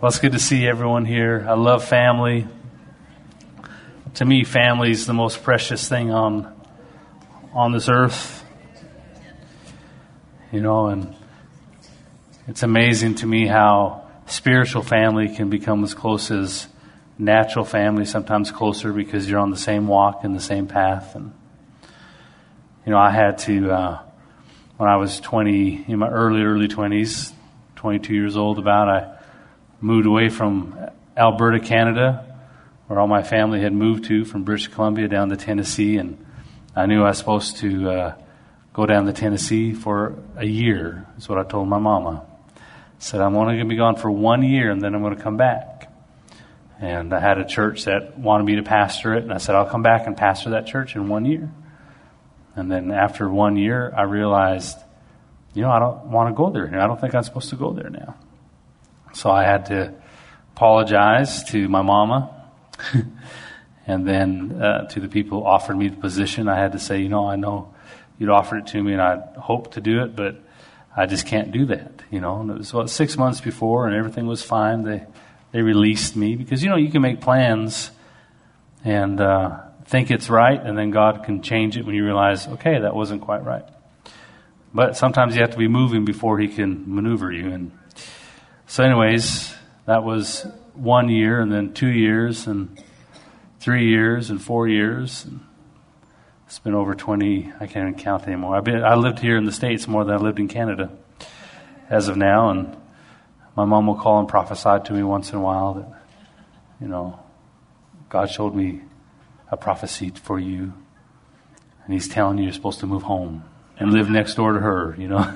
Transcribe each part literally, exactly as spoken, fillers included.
Well, it's good to see everyone here. I love family. To me, family is the most precious thing on on this earth. You know, and it's amazing to me how spiritual family can become as close as natural family, sometimes closer because you're on the same walk and the same path. And, you know, I had to, uh, when I was twenty, in my early, early twenties, twenty-two years old about, I moved away from Alberta, Canada, where all my family had moved to, from British Columbia down to Tennessee. And I knew I was supposed to uh, go down to Tennessee for a year. That's what I told my mama. I said, I'm only going to be gone for one year, and then I'm going to come back. And I had a church that wanted me to pastor it, and I said, I'll come back and pastor that church in one year. And then after one year, I realized, you know, I don't want to go there. I don't think I'm supposed to go there now. So I had to apologize to my mama. And then uh, to the people who offered me the position, I had to say, you know, I know you'd offered it to me, and I hoped to do it, but I just can't do that, you know. And it was what, six months before, and everything was fine. They they released me because, you know, you can make plans and uh, think it's right, and then God can change it when you realize, okay, that wasn't quite right. But sometimes you have to be moving before He can maneuver you. And so, anyways, that was one year, and then two years, and three years, and four years. And it's been over twenty. I can't even count anymore. I've been. I lived here in the States more than I lived in Canada as of now. And my mom will call and prophesy to me once in a while that, you know, God showed me a prophecy for you, and He's telling you you're supposed to move home and live next door to her, you know.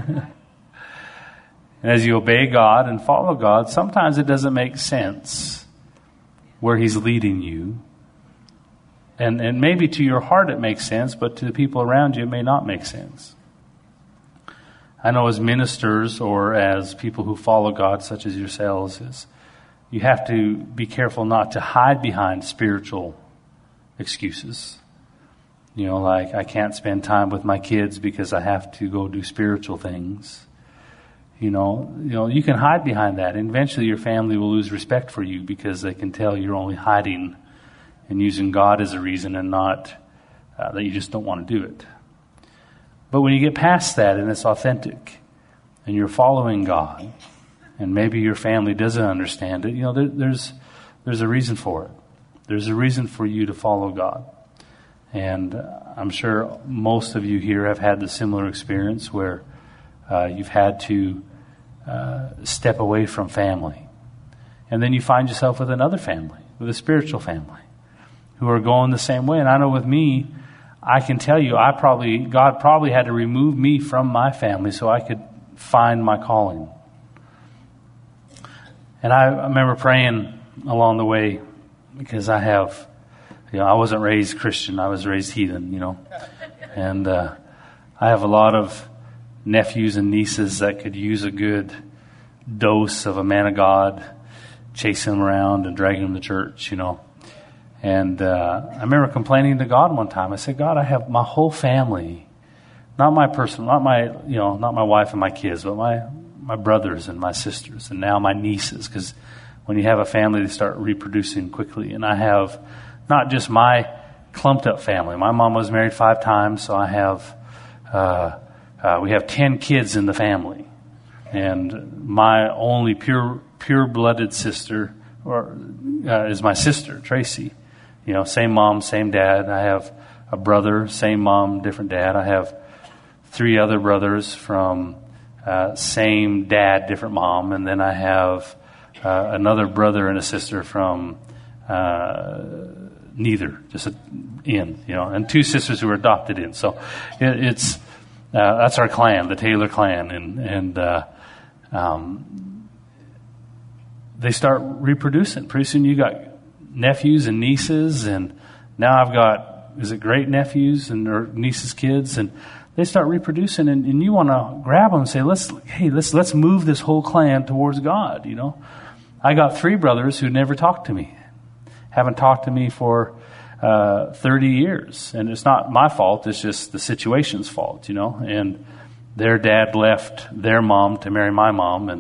And as you obey God and follow God, sometimes it doesn't make sense where He's leading you. And and maybe to your heart it makes sense, but to the people around you it may not make sense. I know as ministers or as people who follow God, such as yourselves, is you have to be careful not to hide behind spiritual excuses. You know, like, I can't spend time with my kids because I have to go do spiritual things. You know, you know, you can hide behind that, and eventually your family will lose respect for you because they can tell you're only hiding and using God as a reason, and not uh, that you just don't want to do it. But when you get past that and it's authentic and you're following God, and maybe your family doesn't understand it, you know, there, there's there's a reason for it. There's a reason for you to follow God. And uh, I'm sure most of you here have had the similar experience where uh, you've had to uh, step away from family. And then you find yourself with another family, with a spiritual family, who are going the same way. And I know with me, I can tell you, I probably, God probably had to remove me from my family so I could find my calling. And I remember praying along the way, because I have, you know, I wasn't raised Christian, I was raised heathen, you know. And uh, I have a lot of nephews and nieces that could use a good dose of a man of God, chasing them around and dragging them to church, you know. And uh, I remember complaining to God one time. I said, God, I have my whole family, not my person, not my, you know, not my wife and my kids, but my, my brothers and my sisters, and now my nieces, because when you have a family, they start reproducing quickly. And I have not just my clumped up family. My mom was married five times, so I have, uh, uh, we have ten kids in the family. And my only pure, pure-blooded sister or uh, is my sister, Tracy. You know, same mom, same dad. I have a brother, same mom, different dad. I have three other brothers from uh, same dad, different mom. And then I have uh, another brother and a sister from uh, neither, just in, you know, and two sisters who were adopted in. So it, it's, uh, that's our clan, the Taylor clan. And, and uh, um, they start reproducing. Pretty soon you got nephews and nieces, and now I've got, is it great nephews and or nieces' kids, and they start reproducing, and, and you want to grab them and say, let's, hey, let's let's move this whole clan towards God, you know. I got three brothers who never talked to me, haven't talked to me for uh, thirty years, and it's not my fault, it's just the situation's fault, you know, and their dad left their mom to marry my mom, and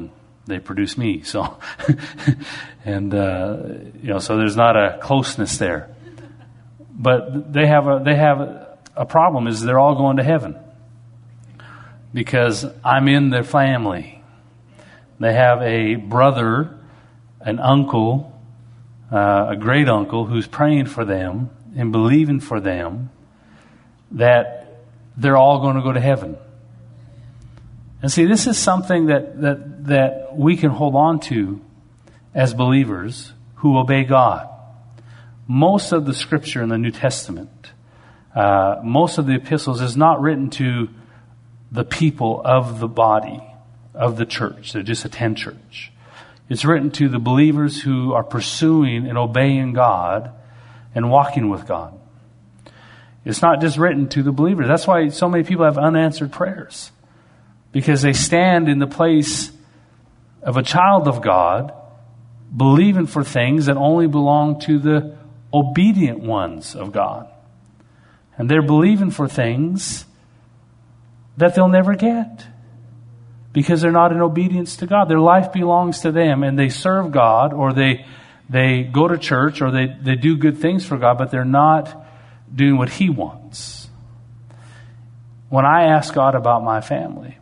They produce me. So, and, uh, you know, so there's not a closeness there. But they have a, they have a, a problem is they're all going to heaven because I'm in their family. They have a brother, an uncle, uh, a great uncle who's praying for them and believing for them that they're all going to go to heaven. And see, this is something that, that, that we can hold on to as believers who obey God. Most of the scripture in the New Testament, uh, most of the epistles is not written to the people of the body, of the church, that just attend church. It's written to the believers who are pursuing and obeying God and walking with God. It's not just written to the believers. That's why so many people have unanswered prayers. Because they stand in the place of a child of God, believing for things that only belong to the obedient ones of God. And they're believing for things that they'll never get. Because they're not in obedience to God. Their life belongs to them and they serve God or they they go to church or they, they do good things for God, but they're not doing what He wants. When I ask God about my family,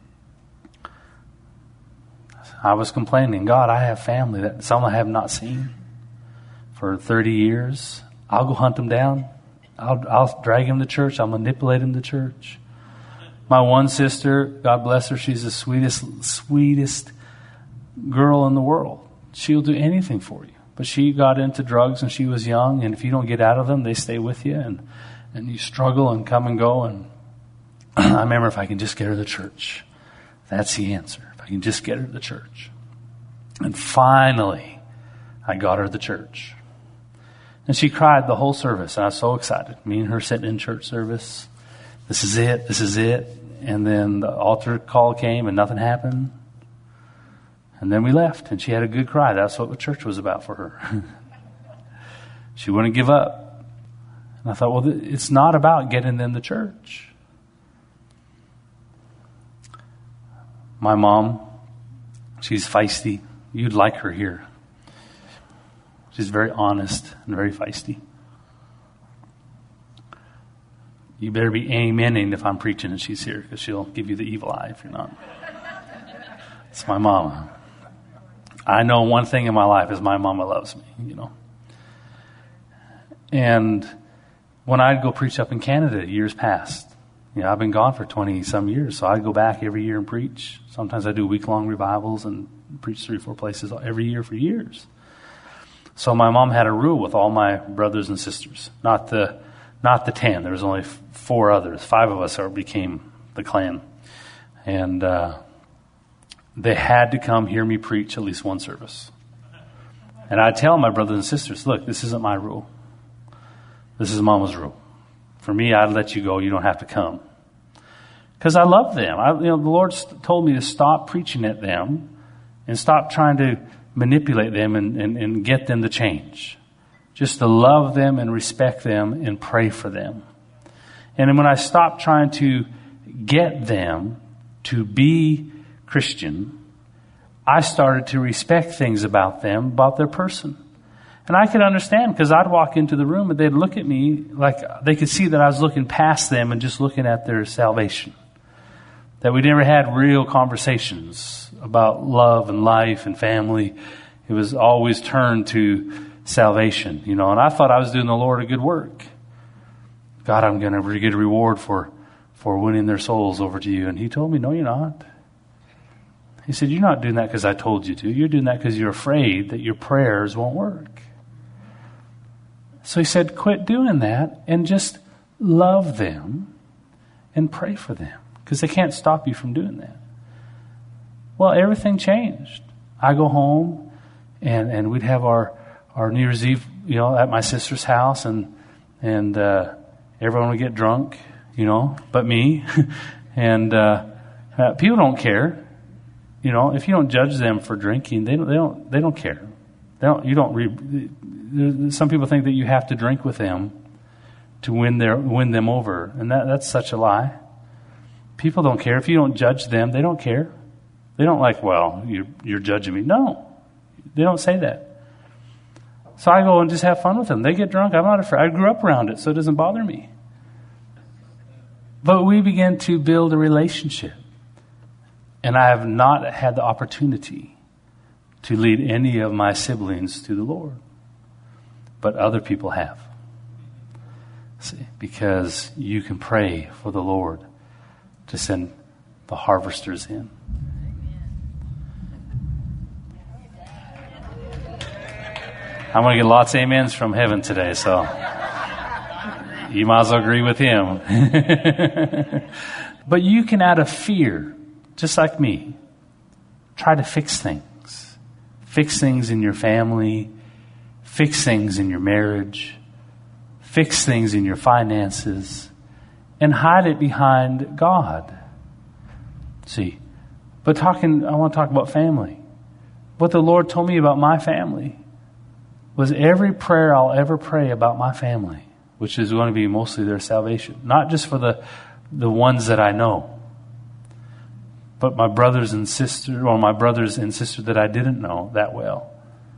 I was complaining, God, I have family that some I have not seen for thirty years. I'll go hunt them down. I'll, I'll drag them to church. I'll manipulate them to church. My one sister, God bless her, she's the sweetest, sweetest girl in the world. She'll do anything for you. But she got into drugs when she was young, and if you don't get out of them, they stay with you, and, and you struggle and come and go. And I remember if I can just get her to church, that's the answer. If I can just get her to the church. And finally, I got her to the church. And she cried the whole service, and I was so excited. Me and her sitting in church service. This is it, this is it. And then the altar call came and nothing happened. And then we left, and she had a good cry. That's what the church was about for her. She wouldn't give up. And I thought, well, it's not about getting them to church. My mom, she's feisty. You'd like her here. She's very honest and very feisty. You better be amening if I'm preaching and she's here, because she'll give you the evil eye if you're not. It's my mama. I know one thing in my life is my mama loves me, you know. And when I'd go preach up in Canada years past, you know, I've been gone for twenty some years, so I'd go back every year and preach. Sometimes I do week-long revivals and preach three or four places every year for years. So my mom had a rule with all my brothers and sisters, not the not the ten. There was only four others. Five of us are, became the clan. And uh, they had to come hear me preach at least one service. And I'd tell my brothers and sisters, look, this isn't my rule. This is Mama's rule. For me, I'd let you go. You don't have to come. Because I love them. I, you know, the Lord told me to stop preaching at them and stop trying to manipulate them and, and, and get them to change. Just to love them and respect them and pray for them. And when I stopped trying to get them to be Christian, I started to respect things about them, about their person. And I could understand, because I'd walk into the room and they'd look at me like they could see that I was looking past them and just looking at their salvation. That we never had real conversations about love and life and family. It was always turned to salvation, you know. And I thought I was doing the Lord a good work. God, I'm going to get a reward for, for winning their souls over to you. And He told me, no, you're not. He said, you're not doing that because I told you to. You're doing that because you're afraid that your prayers won't work. So He said, quit doing that and just love them and pray for them, because they can't stop you from doing that. Well, everything changed. I go home and, and we'd have our, our New Year's Eve, you know, at my sister's house, and, and, uh, everyone would get drunk, you know, but me. and, uh, uh, people don't care. You know, if you don't judge them for drinking, they don't, they don't, they don't care. They don't, you don't re, some people think that you have to drink with them to win their, win them over. And that, that's such a lie. People don't care. If you don't judge them, they don't care. They don't like, well, you're, you're judging me. No, they don't say that. So I go and just have fun with them. They get drunk. I'm not afraid. I grew up around it, so it doesn't bother me. But we begin to build a relationship. And I have not had the opportunity to lead any of my siblings to the Lord. But other people have. See, because you can pray for the Lord to send the harvesters in. I'm going to get lots of amens from heaven today, so you might as well agree with him. But you can, out of fear, just like me, try to fix things. Fix things in your family. Fix things in your marriage. Fix things in your finances. And hide it behind God. See, but talking, I want to talk about family. What the Lord told me about my family was every prayer I'll ever pray about my family, which is going to be mostly their salvation. Not just for the, the ones that I know, but my brothers and sisters, or my brothers and sisters that I didn't know that well.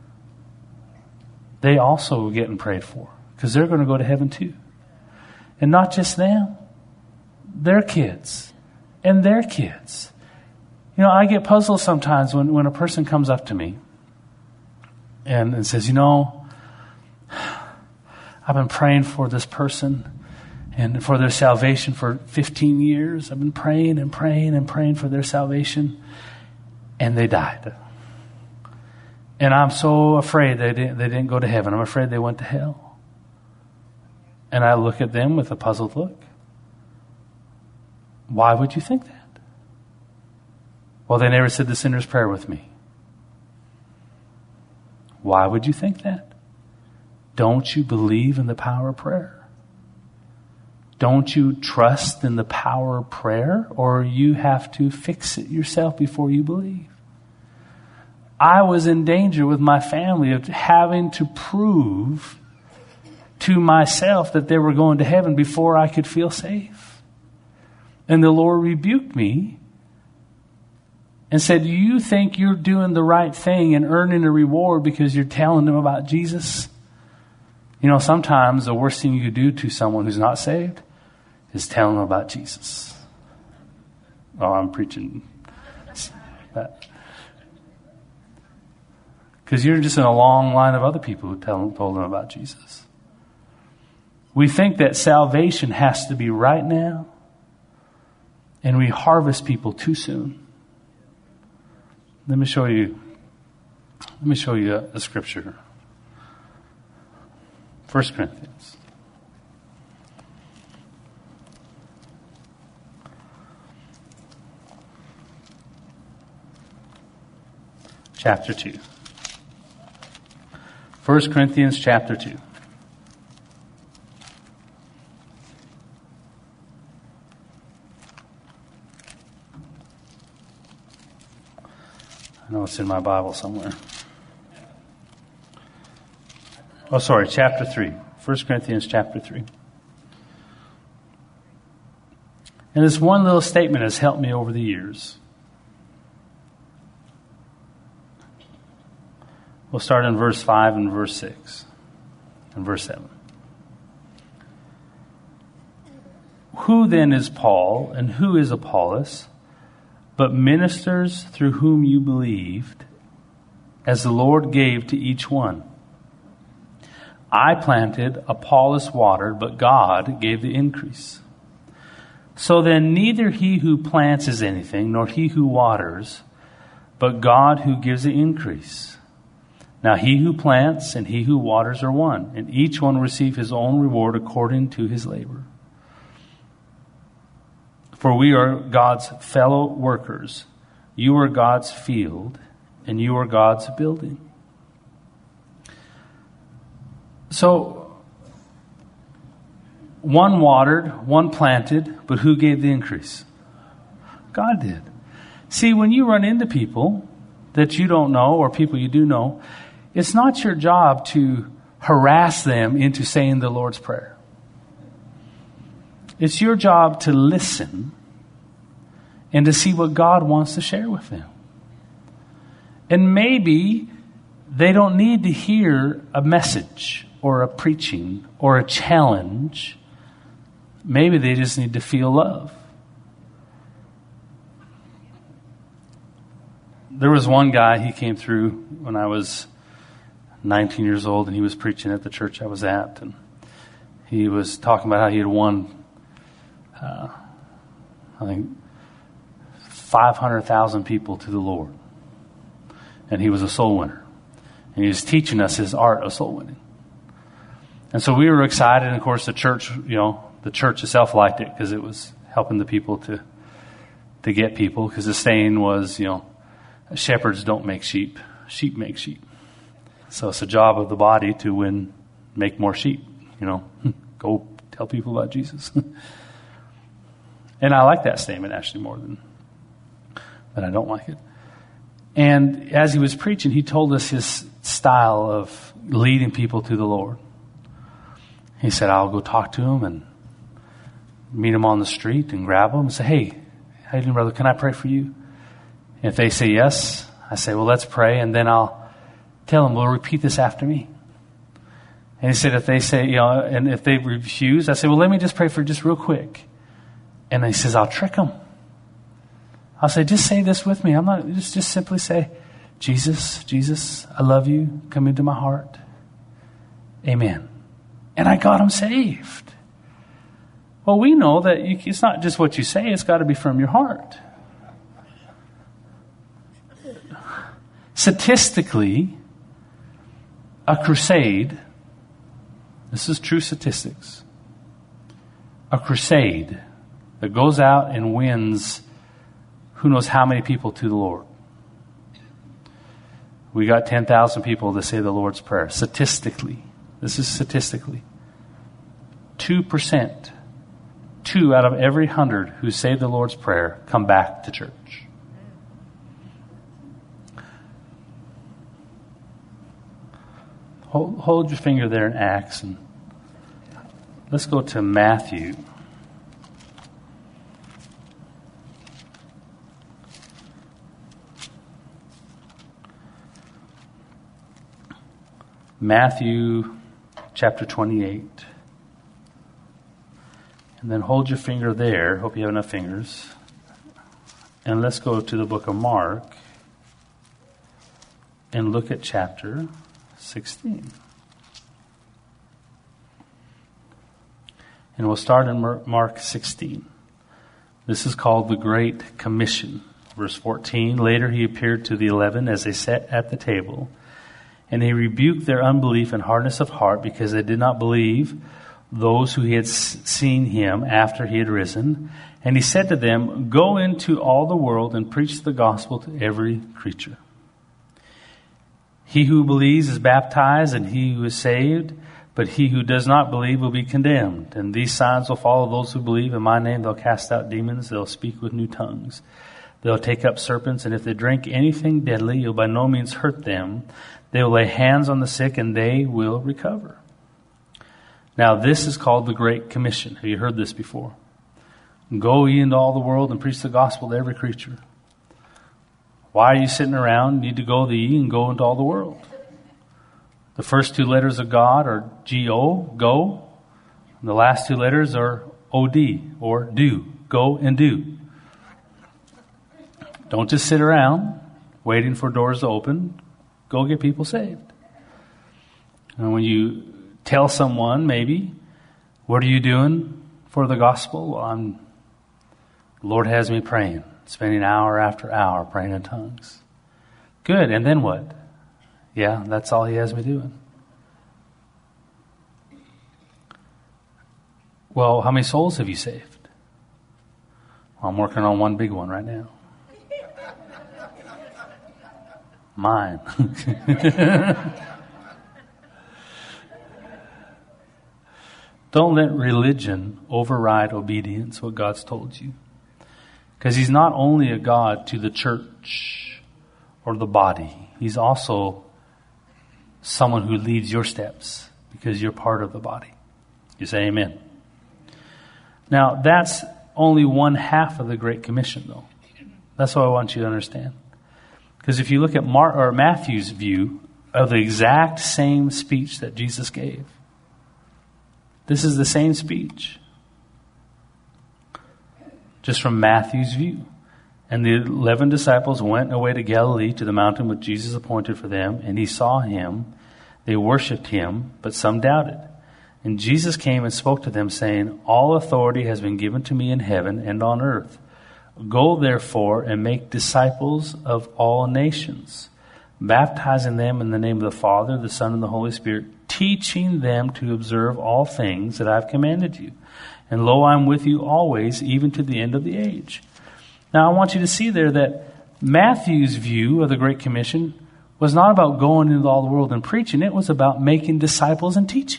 They also are getting prayed for because they're going to go to heaven too. And not just them, their kids and their kids. You know, I get puzzled sometimes when, when a person comes up to me and, and says, you know, I've been praying for this person and for their salvation for fifteen years. I've been praying and praying and praying for their salvation, and they died. And I'm so afraid they didn't, they didn't go to heaven. I'm afraid they went to hell. And I look at them with a puzzled look. Why would you think that? Well, they never said the sinner's prayer with me. Why would you think that? Don't you believe in the power of prayer? Don't you trust in the power of prayer? Or you have to fix it yourself before you believe? I was in danger with my family of having to prove to myself that they were going to heaven before I could feel safe. And the Lord rebuked me and said, you think you're doing the right thing and earning a reward because you're telling them about Jesus? You know, sometimes the worst thing you could do to someone who's not saved is tell them about Jesus. Oh, I'm preaching that. Because you're just in a long line of other people who tell them, told them about Jesus. We think that salvation has to be right now, and we harvest people too soon. Let me show you. Let me show you a, a scripture. First Corinthians. Chapter two. First Corinthians chapter two. I know it's in my Bible somewhere. Oh, sorry, chapter three. First Corinthians chapter three. And this one little statement has helped me over the years. We'll start in verse five and verse six and verse seven. Who then is Paul and who is Apollos, but ministers through whom you believed, as the Lord gave to each one? I planted, Apollos watered, but God gave the increase. So then neither he who plants is anything, nor he who waters, but God who gives the increase. Now he who plants and he who waters are one, and each one will receive his own reward according to his labor. For we are God's fellow workers. You are God's field, and you are God's building. So, one watered, one planted, but who gave the increase? God did. See, when you run into people that you don't know or people you do know, it's not your job to harass them into saying the Lord's Prayer. It's your job to listen and to see what God wants to share with them. And maybe they don't need to hear a message or a preaching or a challenge. Maybe they just need to feel love. There was one guy, he came through when I was nineteen years old, and he was preaching at the church I was at. And he was talking about how he had won, uh, I think, five hundred thousand people to the Lord. And he was a soul winner. And he was teaching us his art of soul winning. And so we were excited. And of course, the church, you know, the church itself liked it because it was helping the people to to get people. Because the saying was, you know, shepherds don't make sheep, sheep make sheep. So it's the job of the body to win, make more sheep, you know, go tell people about Jesus. And I like that statement actually more than, but I don't like it. And as he was preaching, he told us his style of leading people to the Lord. He said, I'll go talk to him and meet him on the street and grab him and say, hey, how you doing, brother? Can I pray for you? And if they say yes, I say, well, let's pray. And then I'll tell them, well, repeat this after me. And he said, if they say, you know, and if they refuse, I say, well, let me just pray for just real quick. And he says, I'll trick them. I'll say, just say this with me. I'm not, just, just simply say, Jesus, Jesus, I love you. Come into my heart. Amen. And I got them saved. Well, we know that you, it's not just what you say. It's got to be from your heart. Statistically, a crusade, this is true statistics, a crusade that goes out and wins who knows how many people to the Lord. We got ten thousand people to say the Lord's Prayer. Statistically, this is statistically, two percent, two out of every hundred who say the Lord's Prayer come back to church. Hold, hold your finger there in Acts, and let's go to Matthew. Matthew chapter twenty-eight. And then hold your finger there. Hope you have enough fingers. And let's go to the book of Mark and look at chapter sixteen. And we'll start in Mark sixteen. This is called the Great Commission. Verse fourteen, later he appeared to the eleven as they sat at the table, and he rebuked their unbelief and hardness of heart because they did not believe those who he had seen him after he had risen. And he said to them, go into all the world and preach the gospel to every creature. He who believes is baptized, and he who is saved, but he who does not believe will be condemned. And these signs will follow those who believe. In my name they'll cast out demons, they'll speak with new tongues. They'll take up serpents, and if they drink anything deadly, it will by no means hurt them. They will lay hands on the sick, and they will recover. Now this is called the Great Commission. Have you heard this before? Go ye into all the world and preach the gospel to every creature. Why are you sitting around? You need to go the ye and go into all the world. The first two letters of God are G O, go. And the last two letters are O D, or do. Go and do. Don't just sit around waiting for doors to open. Go get people saved. And when you tell someone, maybe, what are you doing for the gospel? Well, I'm, the Lord has me praying, spending hour after hour praying in tongues. Good, and then what? Yeah, that's all he has me doing. Well, how many souls have you saved? Well, I'm working on one big one right now. Mine. Don't let religion override obedience, what God's told you. Because he's not only a God to the church or the body. He's also someone who leads your steps because you're part of the body. You say amen. Now, that's only one half of the Great Commission, though. That's what I want you to understand. Because if you look at Mar- or Matthew's view of the exact same speech that Jesus gave, this is the same speech, just from Matthew's view. And the eleven disciples went away to Galilee, to the mountain which Jesus appointed for them, and he saw him. They worshipped him, but some doubted. And Jesus came and spoke to them, saying, all authority has been given to me in heaven and on earth. Go therefore and make disciples of all nations, baptizing them in the name of the Father, the Son, and the Holy Spirit, teaching them to observe all things that I have commanded you. And lo, I am with you always, even to the end of the age. Now, I want you to see there that Matthew's view of the Great Commission was not about going into all the world and preaching. It was about making disciples and teaching.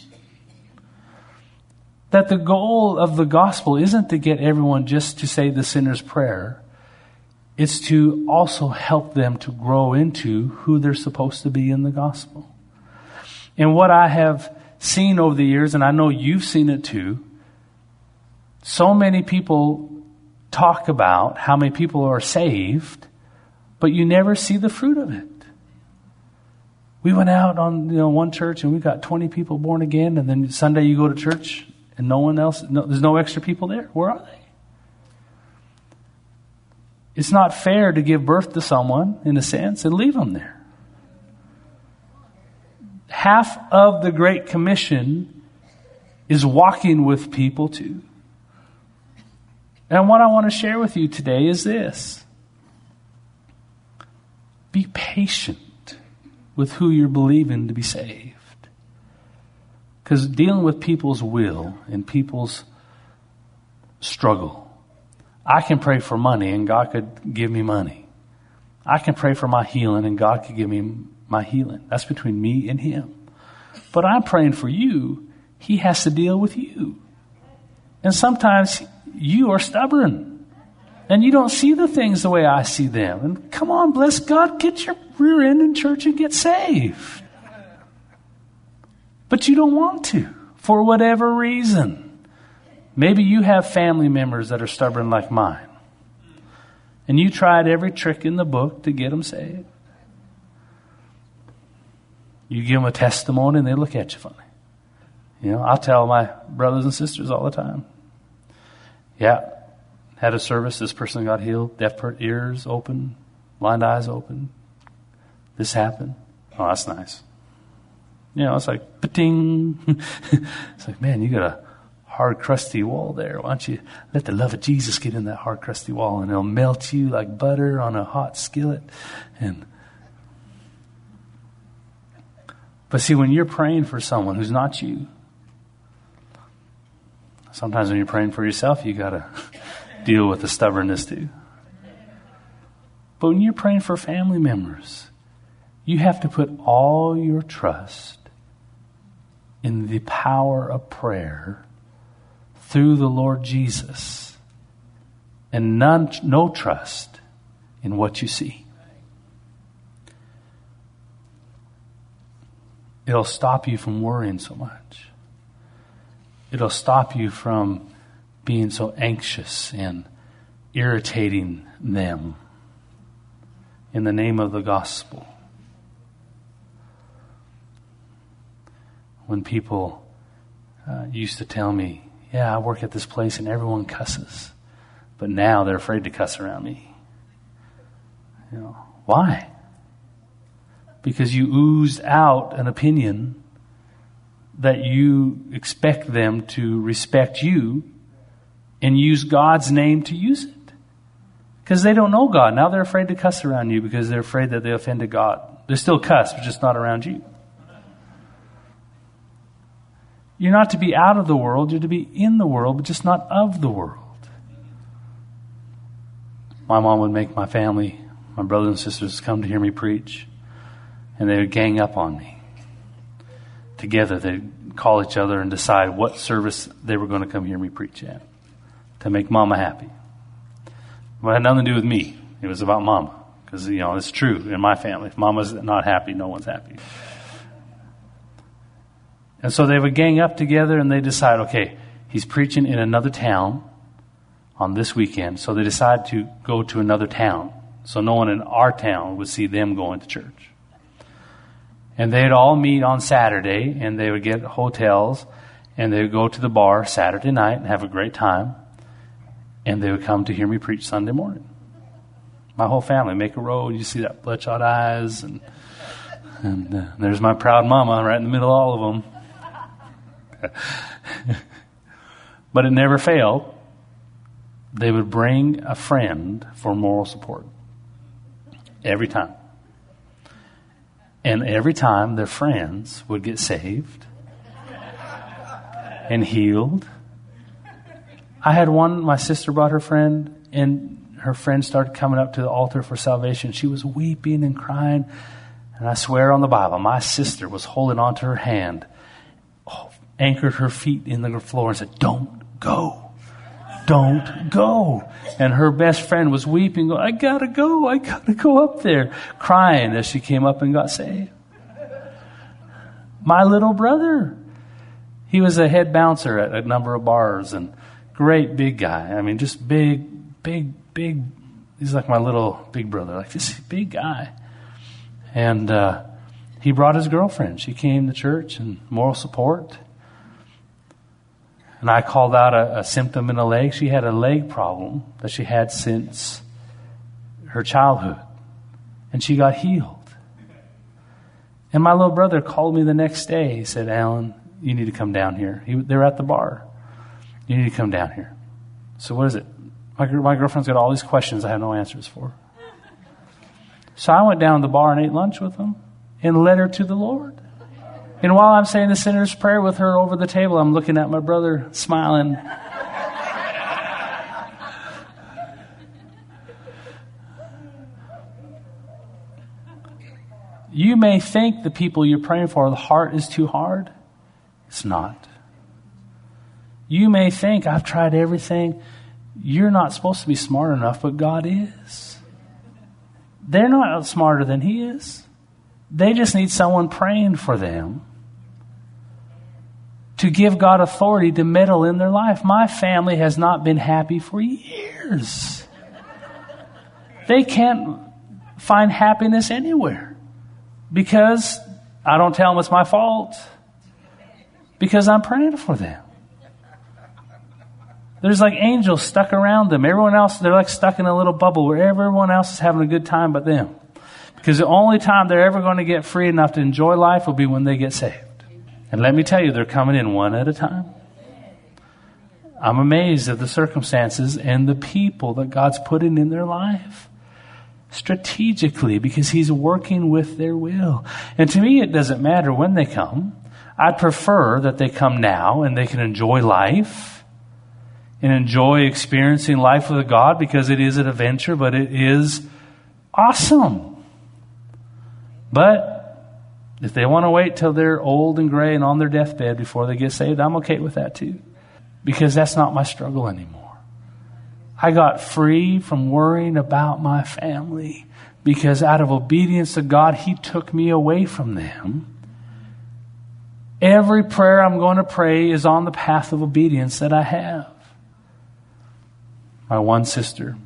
That the goal of the gospel isn't to get everyone just to say the sinner's prayer. It's to also help them to grow into who they're supposed to be in the gospel. And what I have seen over the years, and I know you've seen it too, so many people talk about how many people are saved, but you never see the fruit of it. We went out on you know one church and we got twenty people born again, and then Sunday you go to church and no one else, no, there's no extra people there. Where are they? It's not fair to give birth to someone, in a sense, and leave them there. Half of the Great Commission is walking with people too. And what I want to share with you today is this. Be patient with who you're believing to be saved. Because dealing with people's will and people's struggle. I can pray for money and God could give me money. I can pray for my healing and God could give me my healing. That's between me and Him. But I'm praying for you. He has to deal with you. And sometimes you are stubborn. And you don't see the things the way I see them. And come on, bless God, get your rear end in church and get saved. But you don't want to, for whatever reason. Maybe you have family members that are stubborn like mine. And you tried every trick in the book to get them saved. You give them a testimony and they look at you funny. You know, I'll tell my brothers and sisters all the time. Yeah, had a service, this person got healed, deaf ears open, blind eyes open. This happened. Oh, that's nice. You know, it's like, ba-ting. It's like, man, you got a hard, crusty wall there. Why don't you let the love of Jesus get in that hard, crusty wall, and it'll melt you like butter on a hot skillet. And But see, when you're praying for someone who's not you, sometimes when you're praying for yourself, you got to deal with the stubbornness too. But when you're praying for family members, you have to put all your trust in the power of prayer through the Lord Jesus, and none, no trust in what you see. It'll stop you from worrying so much. It'll stop you from being so anxious and irritating them in the name of the gospel. When people uh, used to tell me, yeah, I work at this place and everyone cusses, but now they're afraid to cuss around me. You know, why? Because you oozed out an opinion that you expect them to respect you and use God's name to use it. Because they don't know God. Now they're afraid to cuss around you because they're afraid that they offended God. They still cuss, but just not around you. You're not to be out of the world. You're to be in the world, but just not of the world. My mom would make my family, my brothers and sisters, come to hear me preach. And they would gang up on me. Together they'd call each other and decide what service they were going to come hear me preach at. To make Mama happy. But it had nothing to do with me. It was about Mama. Because, you know, it's true in my family. If Mama's not happy, no one's happy. And so they would gang up together and they decide, okay, he's preaching in another town on this weekend. So they decide to go to another town So no one in our town would see them going to church. And they'd all meet on Saturday, and they would get hotels, and they would go to the bar Saturday night and have a great time. And they would come to hear me preach Sunday morning. My whole family, make a road. You see that bloodshot eyes. And, and uh, there's my proud mama right in the middle of all of them. But it never failed. They would bring a friend for moral support. Every time. And every time their friends would get saved and healed. I had one, my sister brought her friend, and her friend started coming up to the altar for salvation. She was weeping and crying. And I swear on the Bible, my sister was holding onto her hand, anchored her feet in the floor and said, "Don't go. Don't go." And her best friend was weeping, going, "I gotta go, I gotta go up there," crying as she came up and got saved. My little brother, he was a head bouncer at a number of bars, and great big guy. I mean, just big, big, big. He's like my little big brother, like this big guy. And uh, he brought his girlfriend. She came to church and moral support. And I called out a, a symptom in a leg. She had a leg problem that she had since her childhood. And she got healed. And my little brother called me the next day. He said, "Alan, you need to come down here." He, they were at the bar. "You need to come down here." So what is it? My, my girlfriend's got all these questions I have no answers for. So I went down to the bar and ate lunch with them and led her to the Lord. And while I'm saying the sinner's prayer with her over the table, I'm looking at my brother, smiling. You may think the people you're praying for, the heart is too hard. It's not. You may think, "I've tried everything." You're not supposed to be smart enough, but God is. They're not smarter than He is. They just need someone praying for them to give God authority to meddle in their life. My family has not been happy for years. They can't find happiness anywhere because I don't tell them it's my fault, because I'm praying for them. There's like angels stuck around them. Everyone else, they're like stuck in a little bubble where everyone else is having a good time but them. Because the only time they're ever going to get free enough to enjoy life will be when they get saved. And let me tell you, they're coming in one at a time. I'm amazed at the circumstances and the people that God's putting in their life strategically, because He's working with their will. And to me, it doesn't matter when they come. I'd prefer that they come now and they can enjoy life and enjoy experiencing life with God, because it is an adventure, but it is awesome. But if they want to wait till they're old and gray and on their deathbed before they get saved, I'm okay with that too, because that's not my struggle anymore. I got free from worrying about my family because out of obedience to God, He took me away from them. Every prayer I'm going to pray is on the path of obedience that I have. My one sister,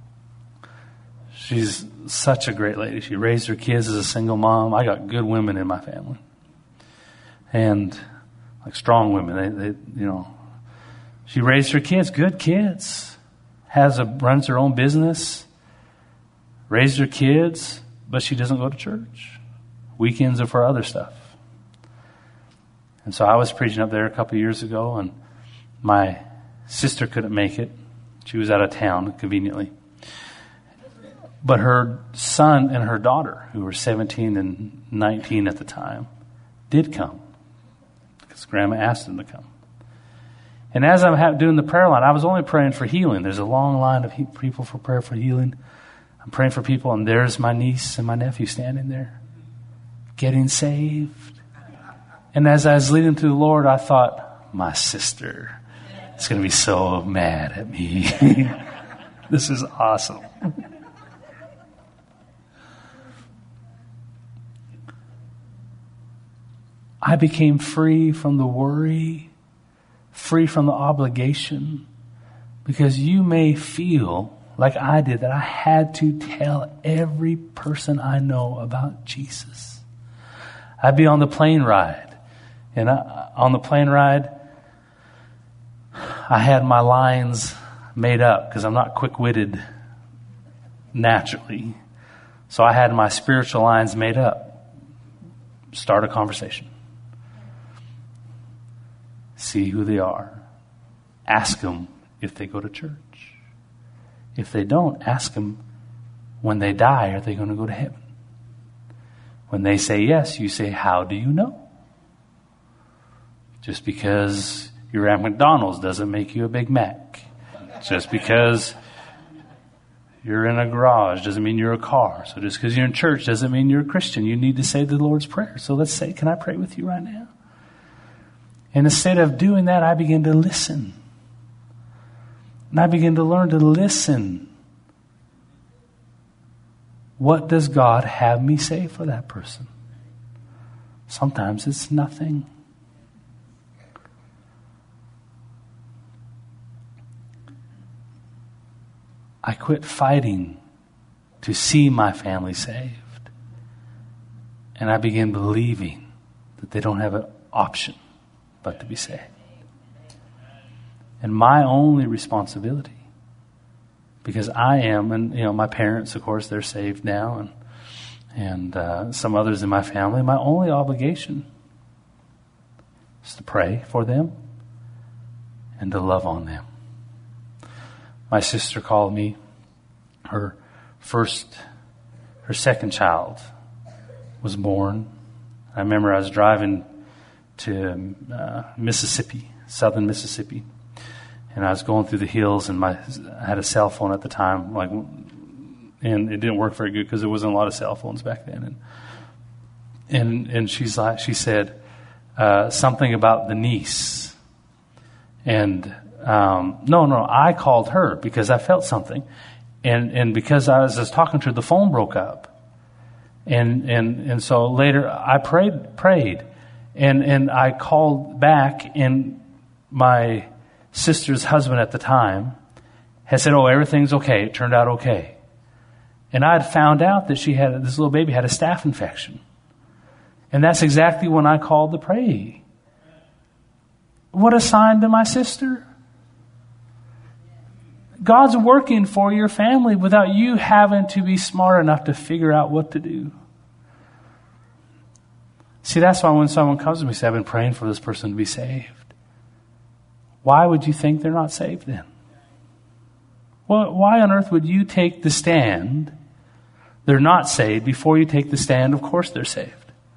she's such a great lady. She raised her kids as a single mom. I got good women in my family. And like strong women, they, they you know, she raised her kids, good kids. Has a, runs her own business, raised her kids, but she doesn't go to church. Weekends are for other stuff. And so I was preaching up there a couple of years ago, and my sister couldn't make it. She was out of town, conveniently. But her son and her daughter, who were seventeen and nineteen at the time, did come, because Grandma asked them to come. And as I'm doing the prayer line, I was only praying for healing. There's a long line of people for prayer for healing. I'm praying for people, and there's my niece and my nephew standing there, getting saved. And as I was leading to the Lord, I thought, my sister is going to be so mad at me. This is awesome. I became free from the worry, free from the obligation, because you may feel like I did, that I had to tell every person I know about Jesus. I'd be on the plane ride, and I, on the plane ride, I had my lines made up because I'm not quick-witted naturally. So I had my spiritual lines made up. Start a conversation. See who they are. Ask them if they go to church. If they don't, ask them when they die, are they going to go to heaven? When they say yes, you say, how do you know? Just because you're at McDonald's doesn't make you a Big Mac. Just because you're in a garage doesn't mean you're a car. So just because you're in church doesn't mean you're a Christian. You need to say the Lord's Prayer. So let's say, can I pray with you right now? And instead of doing that, I begin to listen. And I begin to learn to listen. What does God have me say for that person? Sometimes it's nothing. I quit fighting to see my family saved. And I began believing that they don't have an option but to be saved. And my only responsibility, because I am, and you know, my parents, of course, they're saved now, and and uh, some others in my family, my only obligation is to pray for them and to love on them. My sister called me, her first, her second child was born. I remember I was driving to uh, Mississippi, southern Mississippi, and I was going through the hills, and my I had a cell phone at the time, like, and it didn't work very good because there wasn't a lot of cell phones back then. And and and she's like, she said uh, something about the niece, and um, no, no, I called her because I felt something, and and because I was just talking to her, the phone broke up, and and and so later I prayed prayed, and and I called back, and my sister's husband at the time had said, oh, everything's okay. It turned out okay. And I had found out that she had, this little baby had a staph infection. And that's exactly when I called to pray. What a sign to my sister. God's working for your family without you having to be smart enough to figure out what to do. See, that's why when someone comes to me and says, I've been praying for this person to be saved. Why would you think they're not saved then? Well, why on earth would you take the stand, they're not saved, before you take the stand, of course they're saved?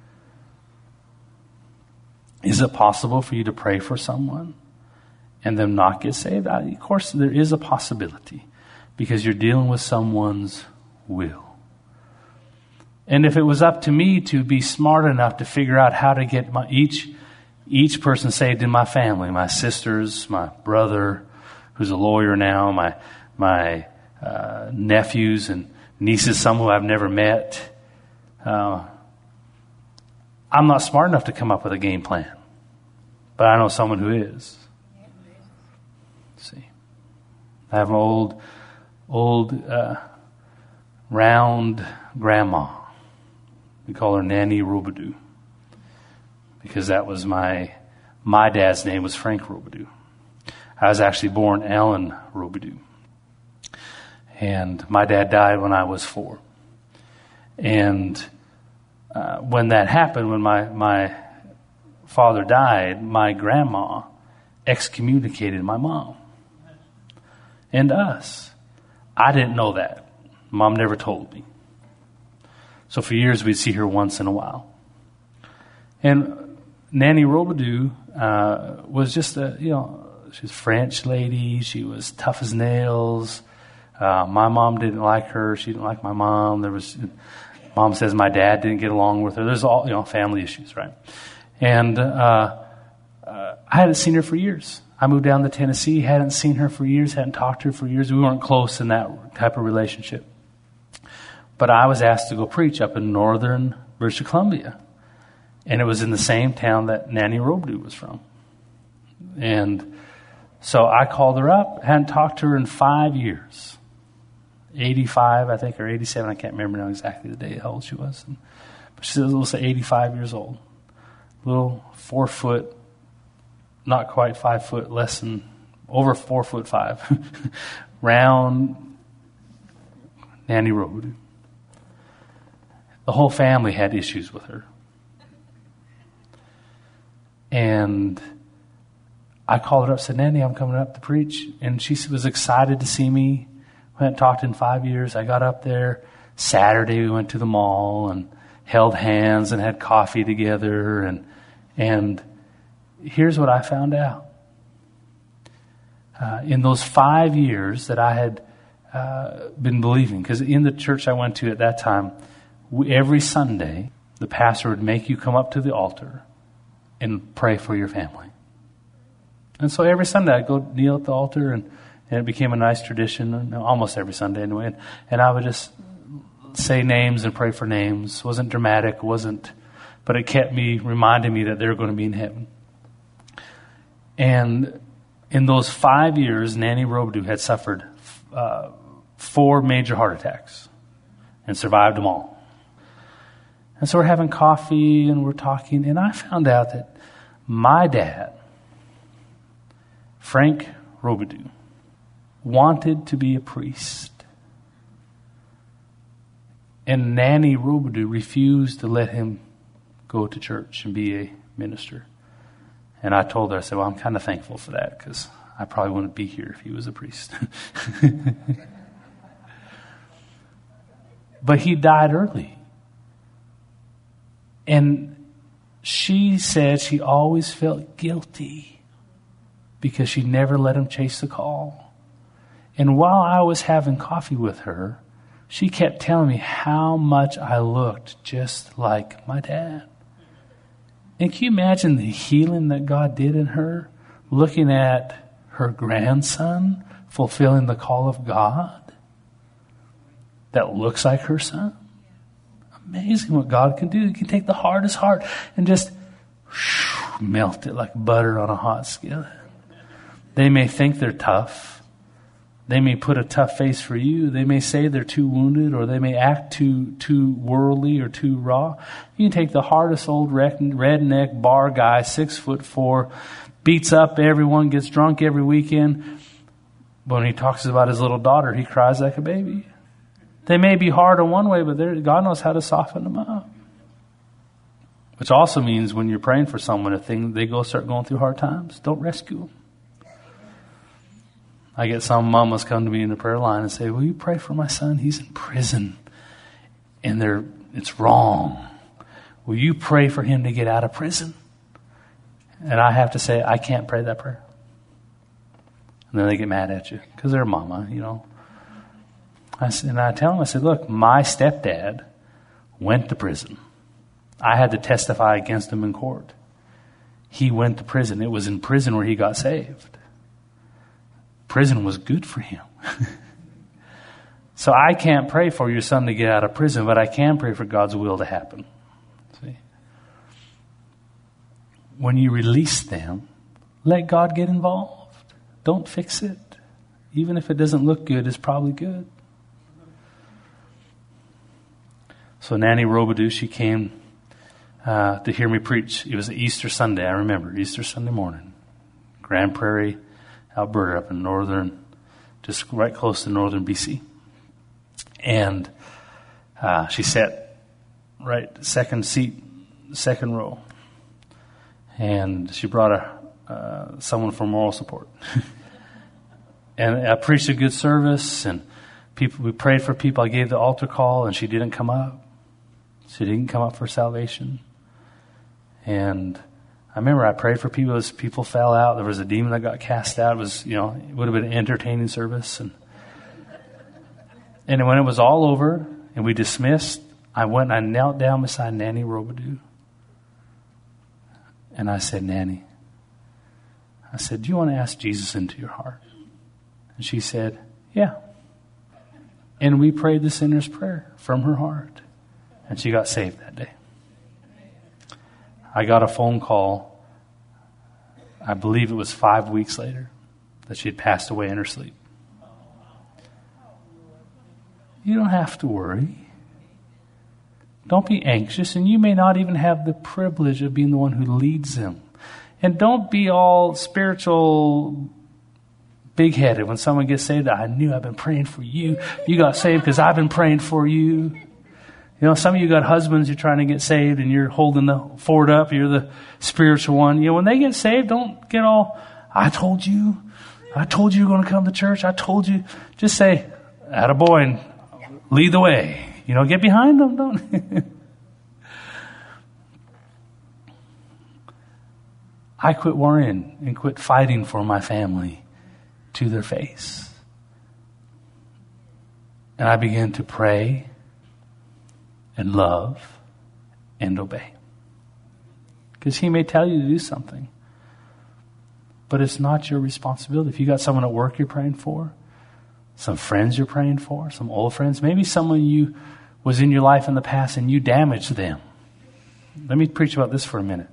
Is it possible for you to pray for someone and them not get saved? I, of course, there is a possibility because you're dealing with someone's will. And if it was up to me to be smart enough to figure out how to get my, each Each person saved in my family, my sisters, my brother, who's a lawyer now, my my uh, nephews and nieces, some who I've never met. Uh, I'm not smart enough to come up with a game plan, but I know someone who is. See, I have an old, old, uh, round grandma. We call her Nanny Robidoux, because that was my, my dad's name was Frank Robidoux. I was actually born Alan Robidoux. And my dad died when I was four. And uh, when that happened, when my, my father died, my grandma excommunicated my mom and us. I didn't know that. Mom never told me. So for years we'd see her once in a while. And Nanny Robidoux uh, was just a, you know, she was a French lady. She was tough as nails. Uh, my mom didn't like her. She didn't like my mom. There was, mom says my dad didn't get along with her. There's all, you know, family issues, right? And uh, uh, I hadn't seen her for years. I moved down to Tennessee, hadn't seen her for years, hadn't talked to her for years. We weren't close in that type of relationship. But I was asked to go preach up in northern British Columbia. And it was in the same town that Nanny Robidoux was from. And so I called her up, hadn't talked to her in five years. eighty-five, I think, or eighty-seven. I can't remember now exactly the day how old she was. And, but she was, let's say, eighty-five years old. Little four foot, not quite five foot, less than, over four foot five. Round Nanny Robidoux. The whole family had issues with her. And I called her up and said, Nanny, I'm coming up to preach. And she was excited to see me. We hadn't talked in five years. I got up there. Saturday we went to the mall and held hands and had coffee together. And and here's what I found out. Uh, in those five years that I had uh, been believing, because in the church I went to at that time, we, every Sunday, the pastor would make you come up to the altar and pray for your family. And so every Sunday I'd go kneel at the altar, and, and it became a nice tradition, almost every Sunday anyway. And, and I would just say names and pray for names. It wasn't dramatic, wasn't, but it kept me, reminding me that they were going to be in heaven. And in those five years, Nanny Robidoux had suffered uh, four major heart attacks and survived them all. And so we're having coffee and we're talking, and I found out that my dad, Frank Robidoux, wanted to be a priest. And Nanny Robidoux refused to let him go to church and be a minister. And I told her, I said, well, I'm kind of thankful for that, because I probably wouldn't be here if he was a priest. But he died early. And she said she always felt guilty because she never let him chase the call. And while I was having coffee with her, she kept telling me how much I looked just like my dad. And can you imagine the healing that God did in her, looking at her grandson fulfilling the call of God that looks like her son? Amazing what God can do. He can take the hardest heart and just whoosh, melt it like butter on a hot skillet. They may think they're tough. They may put a tough face for you. They may say they're too wounded, or they may act too too worldly or too raw. You can take the hardest old redneck bar guy, six foot four, beats up everyone, gets drunk every weekend. But when he talks about his little daughter, he cries like a baby. They may be hard in one way, but God knows how to soften them up. Which also means when you're praying for someone, if they, they go start going through hard times, don't rescue them. I get some mamas come to me in the prayer line and say, will you pray for my son? He's in prison and they're, it's wrong. Will you pray for him to get out of prison? And I have to say, I can't pray that prayer. And then they get mad at you because they're a mama, you know. I said, and I tell them, I said, look, my stepdad went to prison. I had to testify against him in court. He went to prison. It was in prison where he got saved. Prison was good for him. So I can't pray for your son to get out of prison, but I can pray for God's will to happen. See? When you release them, let God get involved. Don't fix it. Even if it doesn't look good, it's probably good. So Nanny Robidoux, she came uh, to hear me preach. It was Easter Sunday, I remember, Easter Sunday morning. Grand Prairie, Alberta, up in northern, just right close to northern B C. And uh, she sat right second seat, second row. And she brought a, uh, someone for moral support. And I preached a good service, and people, we prayed for people. I gave the altar call, and she didn't come up. She didn't come up for salvation. And I remember I prayed for people as people fell out. There was a demon that got cast out. It was, you know, it would have been an entertaining service. And and when it was all over and we dismissed, I went and I knelt down beside Nanny Robidoux. And I said, Nanny, I said, do you want to ask Jesus into your heart? And she said, yeah. And we prayed the sinner's prayer from her heart. And she got saved that day. I got a phone call, I believe it was five weeks later, that she had passed away in her sleep. You don't have to worry. Don't be anxious, and you may not even have the privilege of being the one who leads them. And don't be all spiritual big-headed when someone gets saved. I knew I've been praying for you. You got saved because I've been praying for you. You know, some of you got husbands, you're trying to get saved, and you're holding the fort up. You're the spiritual one. You know, when they get saved, don't get all, I told you. I told you you were going to come to church. I told you. Just say, attaboy, and lead the way. You know, get behind them, don't I quit worrying and quit fighting for my family to their face. And I began to pray and love and obey. Because he may tell you to do something, but it's not your responsibility. If you got someone at work you're praying for, some friends you're praying for, some old friends, maybe someone you was in your life in the past and you damaged them. Let me preach about this for a minute.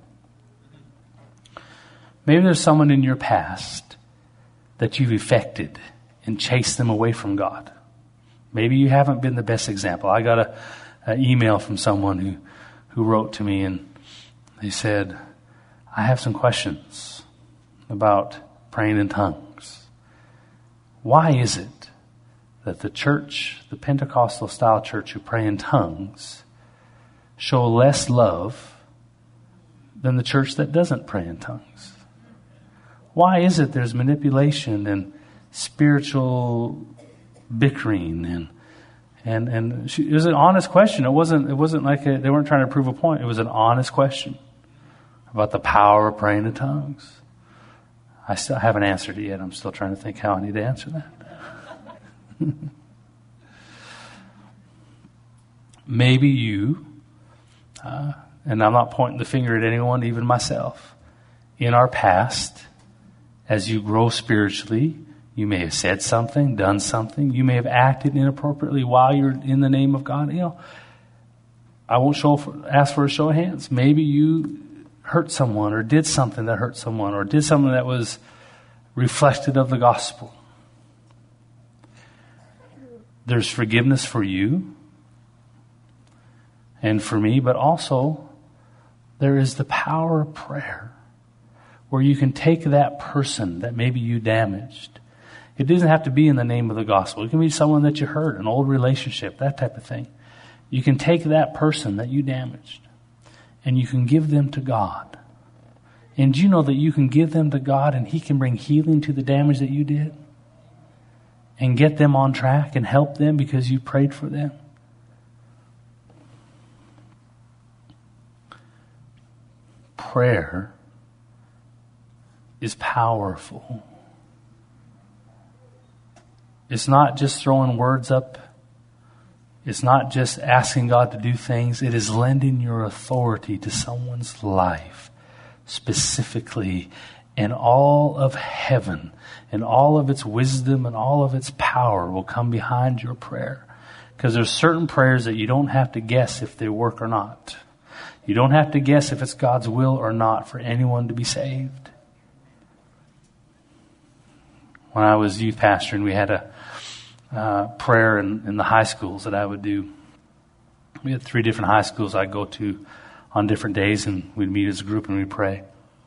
Maybe there's someone in your past that you've affected and chased them away from God. Maybe you haven't been the best example. I got a, an email from someone who, who wrote to me, and they said, I have some questions about praying in tongues. Why is it that the church, the Pentecostal style church who pray in tongues, show less love than the church that doesn't pray in tongues? Why is it there's manipulation and spiritual bickering and and and she, it was an honest question. It wasn't it wasn't like a, they weren't trying to prove a point. It was an honest question about the power of praying in tongues. I still haven't answered it yet. I'm still trying to think how I need to answer that. Maybe you, uh, and I'm not pointing the finger at anyone, even myself, in our past, as you grow spiritually, you may have said something, done something, you may have acted inappropriately while you're in the name of God. You know, I won't show for, ask for a show of hands. Maybe you hurt someone or did something that hurt someone or did something that was reflected of the gospel. There's forgiveness for you and for me, but also there is the power of prayer where you can take that person that maybe you damaged. It doesn't have to be in the name of the gospel. It can be someone that you hurt, an old relationship, that type of thing. You can take that person that you damaged and you can give them to God. And do you know that you can give them to God and he can bring healing to the damage that you did? And get them on track and help them because you prayed for them. Prayer is powerful. It's not just throwing words up. It's not just asking God to do things. It is lending your authority to someone's life specifically, and all of heaven and all of its wisdom and all of its power will come behind your prayer. Because there's certain prayers that you don't have to guess if they work or not. You don't have to guess if it's God's will or not for anyone to be saved. When I was youth pastor and we had a uh, prayer in, in the high schools that I would do. We had three different high schools I'd go to on different days, and we'd meet as a group and we'd pray.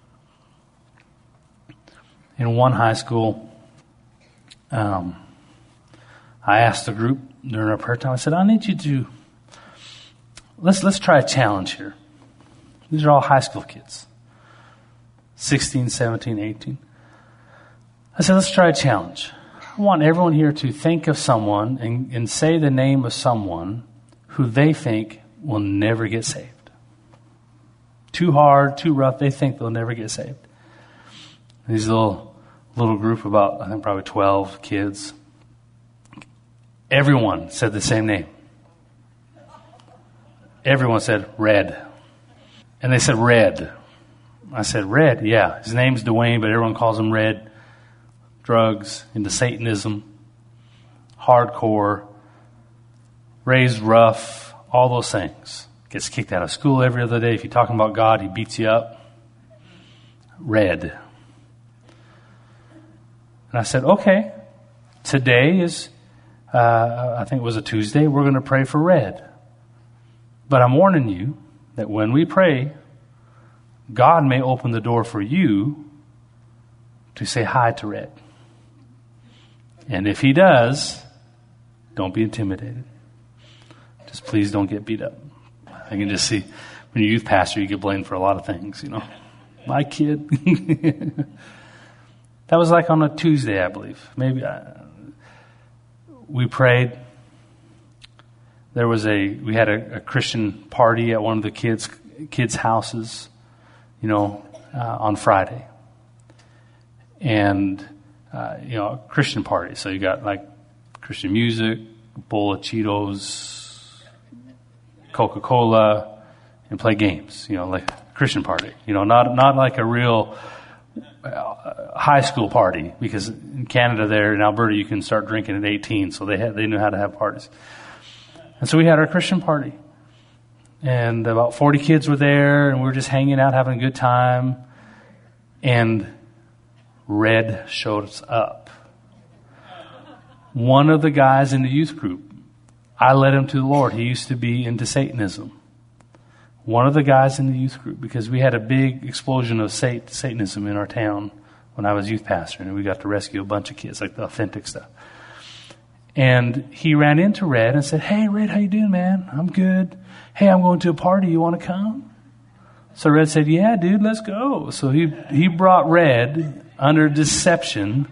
In one high school, um, I asked the group during our prayer time, I said, I need you to, let's let's try a challenge here. These are all high school kids, sixteen, seventeen, eighteen. I said, let's try a challenge. I want everyone here to think of someone and, and say the name of someone who they think will never get saved. Too hard, too rough, they think they'll never get saved. These little little group, about, I think probably twelve kids. Everyone said the same name. Everyone said Red. And they said Red. I said, Red? Yeah. His name's Dwayne, but everyone calls him Red. Drugs, into Satanism, hardcore, raised rough, all those things. Gets kicked out of school every other day. If you're talking about God, he beats you up. Red. And I said, okay, today is uh, I think it was a Tuesday, we're going to pray for Red. But I'm warning you that when we pray, God may open the door for you to say hi to Red. And if he does, don't be intimidated. Just please don't get beat up. I can just see, when you're a youth pastor, you get blamed for a lot of things, you know. My kid. That was like on a Tuesday, I believe. Maybe I, we prayed. There was a, we had a, a Christian party at one of the kids' kids' houses, you know, uh, on Friday. And, uh, you know, a Christian party. So you got like Christian music, a bowl of Cheetos, Coca-Cola, and play games, you know, like a Christian party. You know, not not like a real uh, high school party, because in Canada there, in Alberta, you can start drinking at eighteen, so they had, they knew how to have parties. And so we had our Christian party. And about forty kids were there, and we were just hanging out, having a good time. And Red showed up. One of the guys in the youth group, I led him to the Lord. He used to be into Satanism. One of the guys in the youth group, because we had a big explosion of Sat- Satanism in our town when I was youth pastor, and we got to rescue a bunch of kids, like the authentic stuff. And he ran into Red and said, "Hey, Red, how you doing, man? I'm good. Hey, I'm going to a party. You want to come?" So Red said, "Yeah, dude, let's go." So he he brought Red under deception.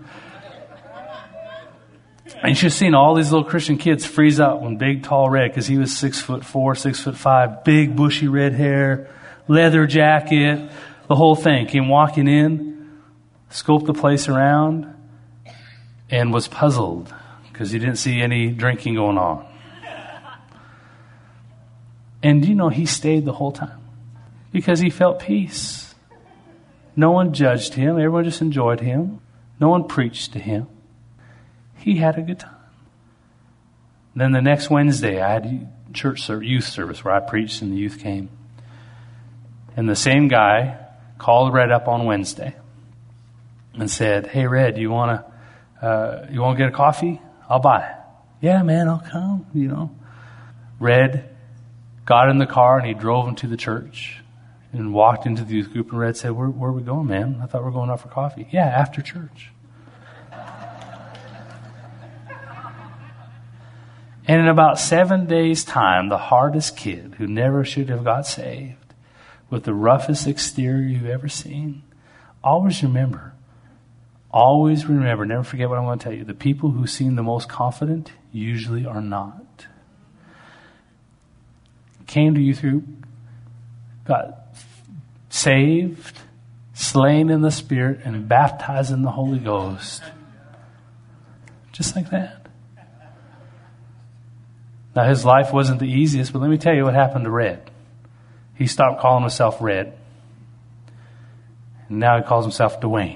And you should have seen all these little Christian kids freeze up when big, tall Red, because he was six foot four, six foot five, big, bushy red hair, leather jacket, the whole thing. Came walking in, scoped the place around, and was puzzled because he didn't see any drinking going on. And you know, he stayed the whole time because he felt peace. No one judged him. Everyone just enjoyed him. No one preached to him. He had a good time. Then the next Wednesday, I had church service, youth service where I preached and the youth came. And the same guy called Red up on Wednesday and said, "Hey, Red, you want to uh, you want to get a coffee? I'll buy." "Yeah, man, I'll come." You know, Red got in the car and he drove him to the church and walked into the youth group. And Red said, "Where, where are we going, man? I thought we were going out for coffee." "Yeah, after church." And in about seven days' time, the hardest kid who never should have got saved, with the roughest exterior you've ever seen, always remember, always remember, never forget what I'm going to tell you. The people who seem the most confident usually are not. Came to youth group, got saved, slain in the Spirit, and baptized in the Holy Ghost. Just like that. Now, his life wasn't the easiest, but let me tell you what happened to Red. He stopped calling himself Red. And now he calls himself Dwayne.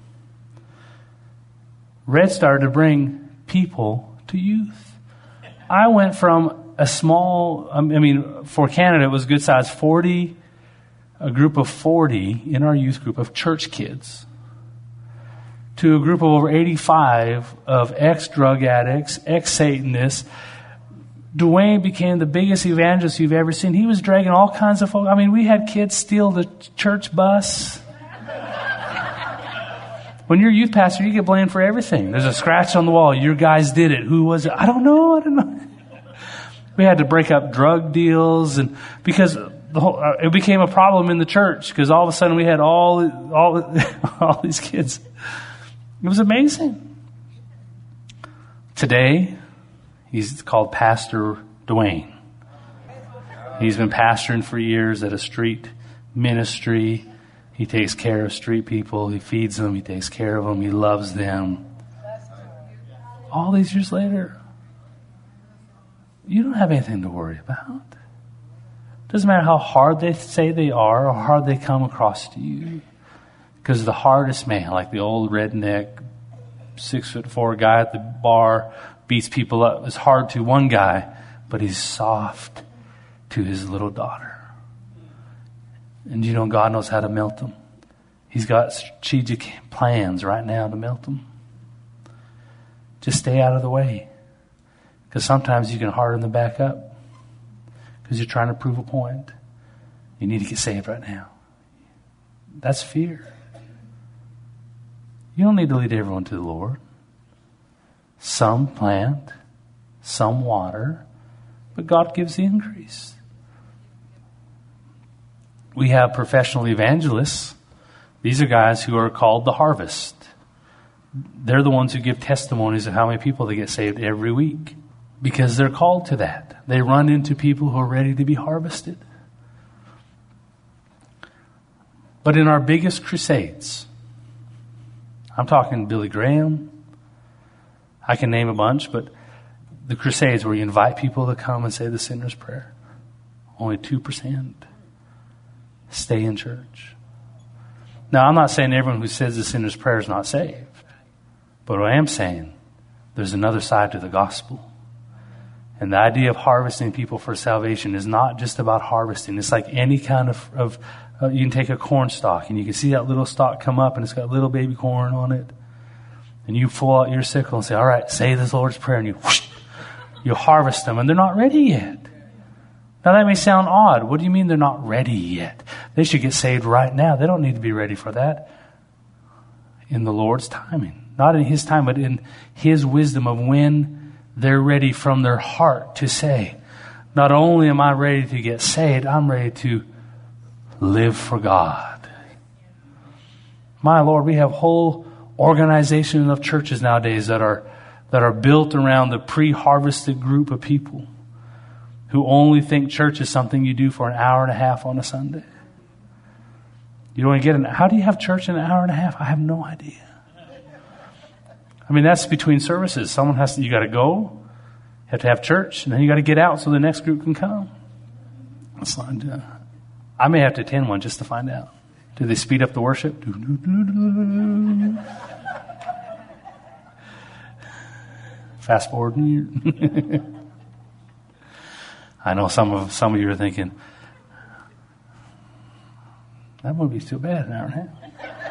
Red started to bring people to youth. I went from a small, I mean, for Canada, it was good size, forty, a group of forty in our youth group of church kids, to a group of over eighty-five of ex-drug addicts, ex-Satanists. Dwayne became the biggest evangelist you've ever seen. He was dragging all kinds of folk. I mean, we had kids steal the church bus. When you're a youth pastor, you get blamed for everything. There's a scratch on the wall. Your guys did it. Who was it? I don't know. I don't know. We had to break up drug deals, and because the whole, uh, it became a problem in the church, because all of a sudden we had all all all these kids. It was amazing. Today, he's called Pastor Dwayne. He's been pastoring for years at a street ministry. He takes care of street people. He feeds them. He takes care of them. He loves them. All these years later, you don't have anything to worry about. Doesn't matter how hard they say they are or how hard they come across to you. Because the hardest man, like the old redneck, six foot four guy at the bar, beats people up. It's hard to one guy, but he's soft to his little daughter. And you know, God knows how to melt them. He's got strategic plans right now to melt them. Just stay out of the way. Because sometimes you can harden them back up because you're trying to prove a point. You need to get saved right now. That's fear. You don't need to lead everyone to the Lord. Some plant, some water, but God gives the increase. We have professional evangelists. These are guys who are called the harvest. They're the ones who give testimonies of how many people they get saved every week because they're called to that. They run into people who are ready to be harvested. But in our biggest crusades, I'm talking Billy Graham, I can name a bunch, but the crusades where you invite people to come and say the sinner's prayer, only two percent stay in church. Now, I'm not saying everyone who says the sinner's prayer is not saved. But what I am saying, there's another side to the gospel. And the idea of harvesting people for salvation is not just about harvesting. It's like any kind of, of uh, you can take a corn stalk and you can see that little stalk come up and it's got little baby corn on it. And you pull out your sickle and say, all right, say this Lord's Prayer. And you, whoosh, you harvest them and they're not ready yet. Now that may sound odd. What do you mean they're not ready yet? They should get saved right now. They don't need to be ready for that. In the Lord's timing. Not in His time, but in His wisdom of when they're ready from their heart to say, not only am I ready to get saved, I'm ready to live for God. My Lord, we have whole organizations of churches nowadays that are that are built around the pre-harvested group of people who only think church is something you do for an hour and a half on a Sunday. You don't get an, how do you have church in an hour and a half? I have no idea. I mean, that's between services. Someone has to, you got to go, you have to have church, and then you got to get out so the next group can come. That's not, uh, I may have to attend one just to find out. Do they speed up the worship? Fast forward. I know some of some of you are thinking, that wouldn't be too bad, an hour and a half.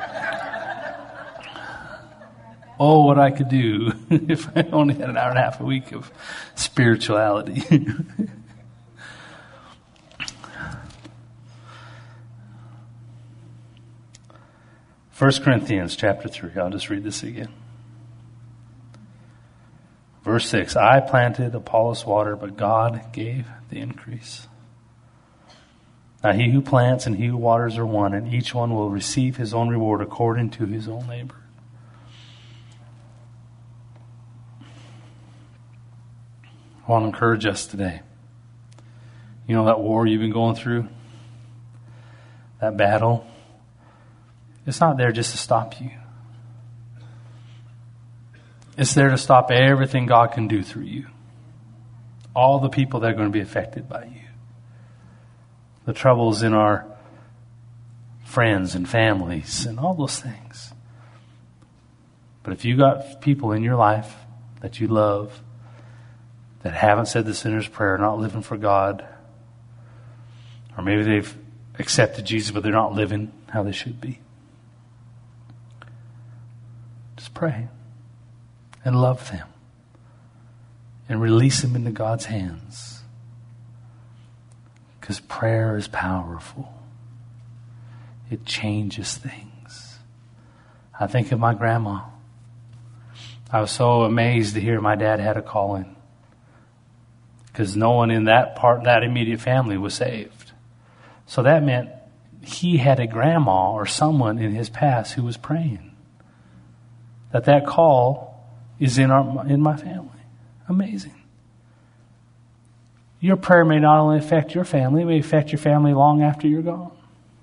Oh, what I could do if I only had an hour and a half a week of spirituality. First Corinthians chapter three. I'll just read this again. Verse six. I planted, Apollos watered, but God gave the increase. Now he who plants and he who waters are one, and each one will receive his own reward according to his own labor. I want to encourage us today. You know that war you've been going through? That battle? It's not there just to stop you. It's there to stop everything God can do through you. All the people that are going to be affected by you. The troubles in our friends and families and all those things. But if you got people in your life that you love that haven't said the sinner's prayer, not living for God, or maybe they've accepted Jesus but they're not living how they should be, just pray and love them and release them into God's hands. Because prayer is powerful. It changes things. I think of my grandma. I was so amazed to hear my dad had a calling. Because no one in that part, that immediate family was saved. So that meant he had a grandma or someone in his past who was praying. That that call is in our in my family. Amazing. Your prayer may not only affect your family, it may affect your family long after you're gone.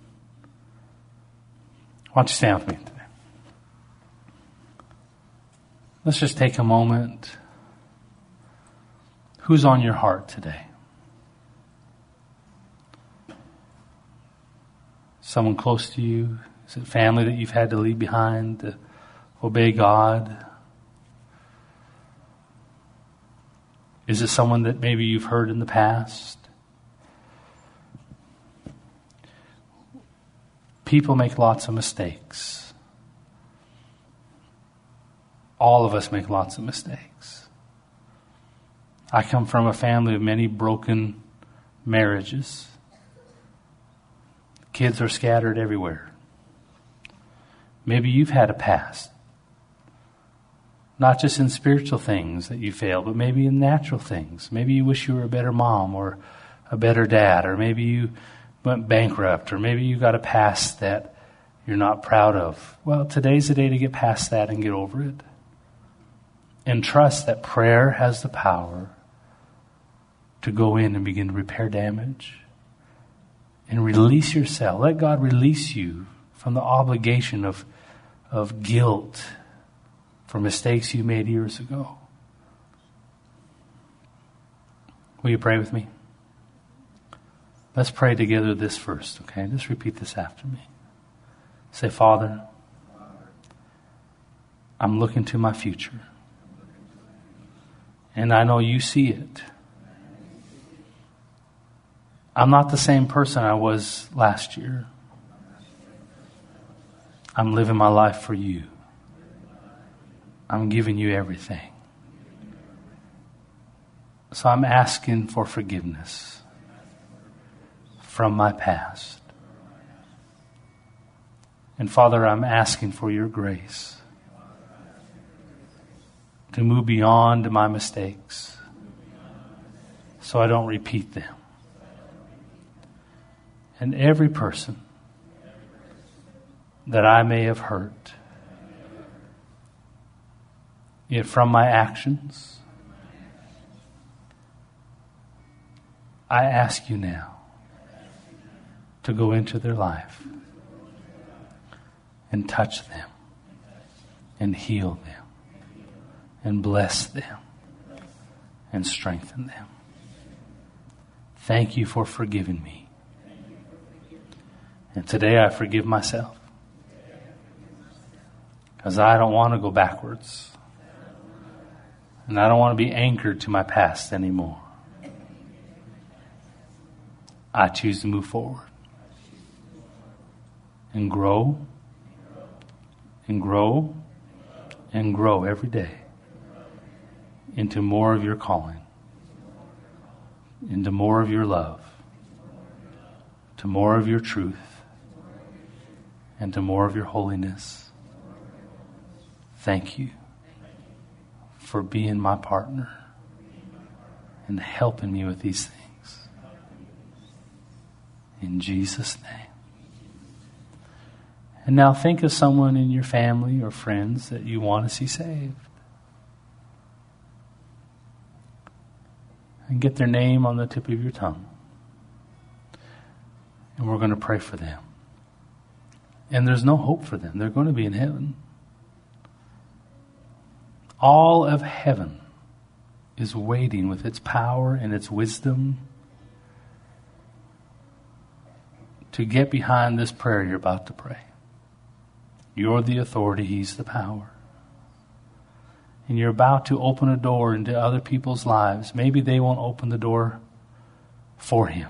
Why don't you stand with me today? Let's just take a moment. Who's on your heart today? Someone close to you? Is it family that you've had to leave behind to obey God? Is it someone that maybe you've heard in the past? People make lots of mistakes. All of us make lots of mistakes. I come from a family of many broken marriages. Kids are scattered everywhere. Maybe you've had a past. Not just in spiritual things that you failed, but maybe in natural things. Maybe you wish you were a better mom or a better dad, or maybe you went bankrupt, or maybe you got a past that you're not proud of. Well, today's the day to get past that and get over it. And trust that prayer has the power to go in and begin to repair damage. And release yourself. Let God release you from the obligation of, of guilt for mistakes you made years ago. Will you pray with me? Let's pray together this first, okay? Just repeat this after me. Say, Father, I'm looking to my future. And I know you see it. I'm not the same person I was last year. I'm living my life for you. I'm giving you everything. So I'm asking for forgiveness from my past. And Father, I'm asking for your grace to move beyond my mistakes so I don't repeat them. And every person that I may have hurt, yet from my actions, I ask you now to go into their life and touch them and heal them and bless them and strengthen them. Thank you for forgiving me. And today I forgive myself because I don't want to go backwards. And I don't want to be anchored to my past anymore. I choose to move forward and grow and grow and grow every day into more of your calling, into more of your love, to more of your truth, and to more of your holiness. Thank you for being my partner and helping me with these things. In Jesus' name. And now think of someone in your family or friends that you want to see saved. And get their name on the tip of your tongue. And we're going to pray for them. And there's no hope for them. They're going to be in heaven. All of heaven is waiting with its power and its wisdom to get behind this prayer you're about to pray. You're the authority, he's the power. And you're about to open a door into other people's lives. Maybe they won't open the door for him.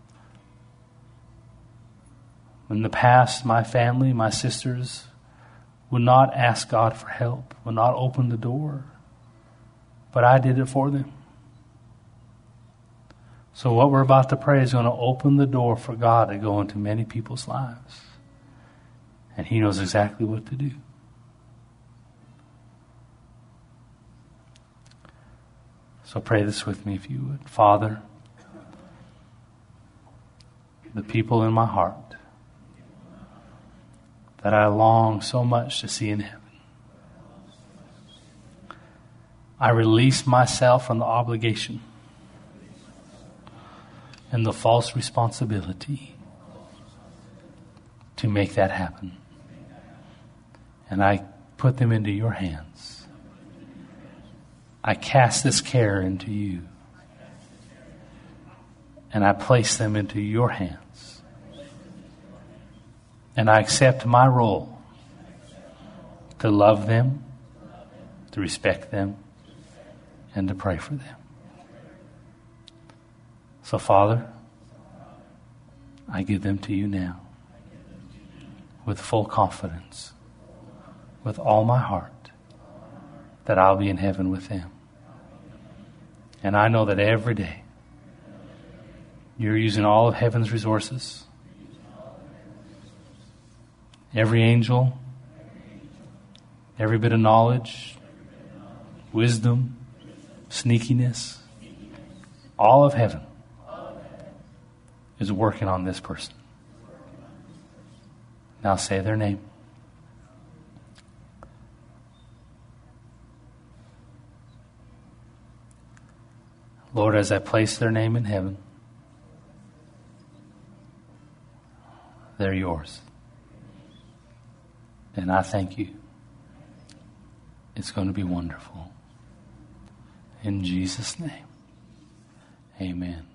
In the past, my family, my sisters, would not ask God for help, would not open the door. But I did it for them. So what we're about to pray is going to open the door for God to go into many people's lives. And he knows exactly what to do. So pray this with me if you would. Father, the people in my heart that I long so much to see in heaven, I release myself from the obligation and the false responsibility to make that happen. And I put them into your hands. I cast this care into you. And I place them into your hands. And I accept my role to love them, to respect them, and to pray for them. So, Father, I give them to you now with full confidence, with all my heart, that I'll be in heaven with them. And I know that every day you're using all of heaven's resources. Every angel, every bit of knowledge, wisdom, sneakiness, all of heaven is working on this person. Now say their name. Lord, as I place their name in heaven, they're yours. And I thank you. It's going to be wonderful. In Jesus' name, amen.